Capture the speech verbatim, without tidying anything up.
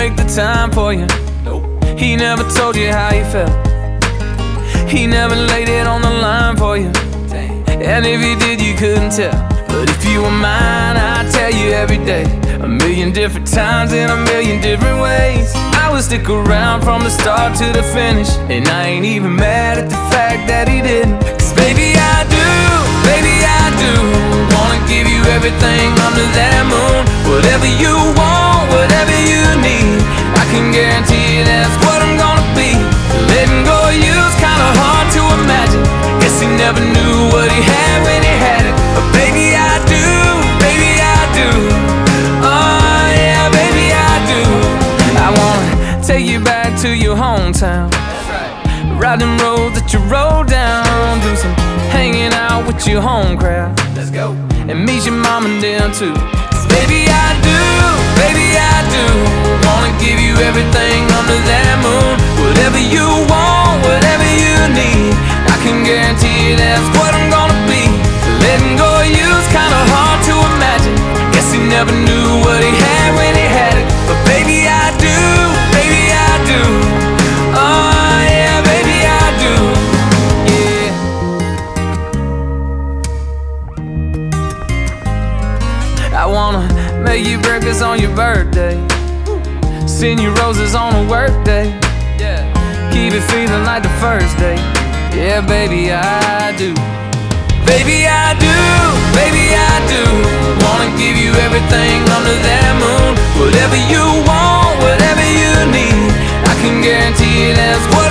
make the time for you. He never told you how he felt. He never laid it on the line for you. And if he did, you couldn't tell. But if you were mine, I'd tell you every day, a million different times in a million different ways. I would stick around from the start to the finish, and I ain't even mad at the fact that he didn't. Cause baby I do, baby I do wanna give you everything under that moon. Whatever you want, whatever you need, I can guarantee you that's what I'm gonna be. Letting go of you's kinda hard to imagine. Guess he never knew what he had when he had it. But baby I do, baby I do. Oh yeah, baby I do. I wanna take you back to your hometown, ride them roads that you rode down, do some hanging out with your home crowd. Let's go. And meet your mom and them too. Cause baby I do, baby I do wanna give you everything under that moon. Whatever you want, whatever you need, I can guarantee you that's what I'm gonna be. Letting go of you's kinda hard to imagine. Guess he never knew what he had when he had it. But baby I do, baby I do. Oh yeah, baby I do. Yeah. I wanna make you breakfast on your birthday, send you roses on a work day, yeah. Keep it feeling like the first day. Yeah, baby I do. Baby I do, baby I do wanna give you everything under that moon. Whatever you want, whatever you need, I can guarantee you that's what